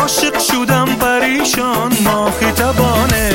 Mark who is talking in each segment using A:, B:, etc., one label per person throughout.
A: عاشق شدم پریشان ماهی تبانه.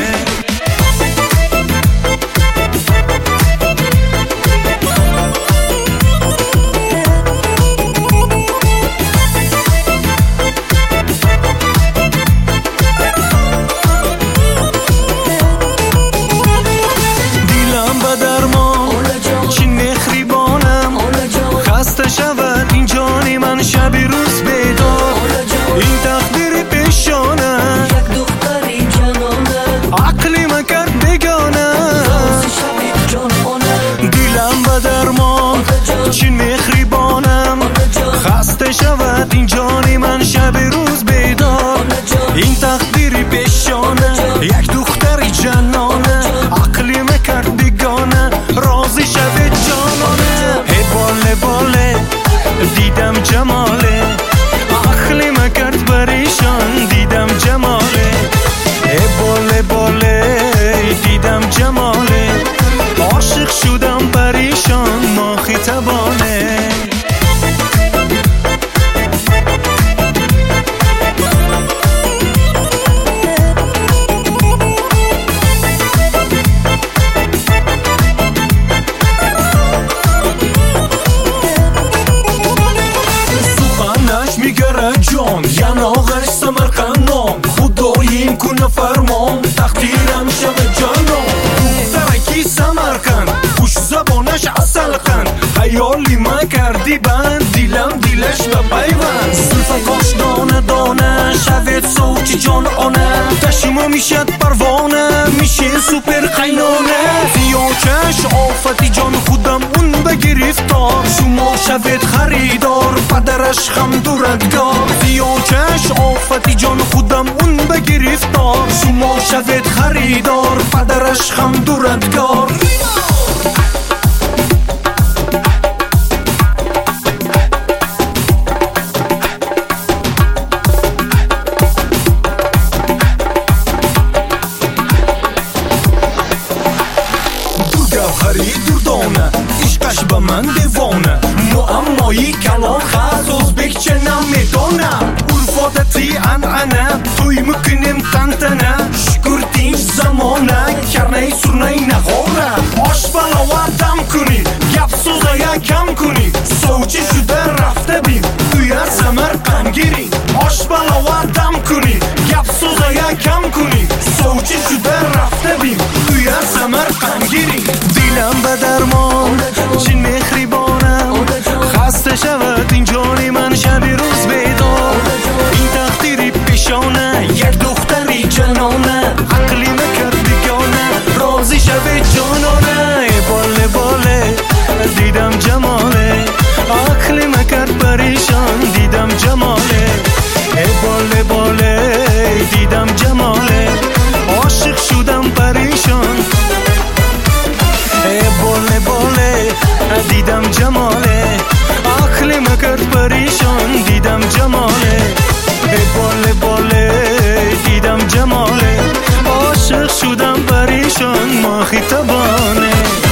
A: خسته شود این جانی من شبی روز بیدار، این تقدیر پیشانه
B: یک دختری جنانه،
A: عقلی مکرد بگانه
B: روز شبی جانانه.
A: دیلم به درمان چین مخریبانم، خسته شود این جانی من شبی روز بیدار، این تقدیر پیشانه یک دختری جنانه، عقلی مکرد بگانه رازی شبی جانانه. هی باله باله دیدم جماله، عقلی مکرد پریشان دیدم جماله. ای باله باله دیدم جماله، عاشق شدم پریشان ماهی تبانه. جان یا ناغش سمرقندم، خداییم کنه فرمان تقدیرم شب جانم. دخترکی سمرقند خوش زبانش اصل قند، خیالی من کردی بند دیلم دیلش به پیوند. زلفکاش دانه دانه شوید سوچی جان آنه، تشیما میشد پروانه میشه سوپر قینانه. زیاچش آفتی جان خودم اون بگرفتار، شما شوید خریدار پدرش خم دوردگار. زیاچش آفتی جان خودم اون بگرفتار، شما شوید خریدار پدرش خم دوردگار. گوهری دردانه عشقش به من دیوانه، معمایی کلان خاص ازبک چه نمیدانه. الفادتی انعنه توی میکنیم تنتنه، شکر دینش زمانه کرنه سرنه نغاره. آش بلاوه دم کنی گپ سوزه کم کنی، سوچی شده رفته بیم توی سمرقند گیری. آش بلاوه دم کنی گپ سوزه کم کنی، سوچی شده رفته بیم توی سمرقند گیری. دیلم به درمان چین مخریبانم، خسته شود این جانی من شبی روز بیدار، این تقدیری پیشانه یک دختری جنانه، عقلی مکرد بگانه رازی شب جانانه. باله باله دیدم جماله، عقلی مکرد پریشان دیدم جماله. باله باله دیدم جماله، عاشق شدم پریشان. باله باله دیدم جماله، عقلی مکرد پریشان دیدم جماله. باله باله دیدم جماله، عاشق شدم پریشان ماهی تبانه.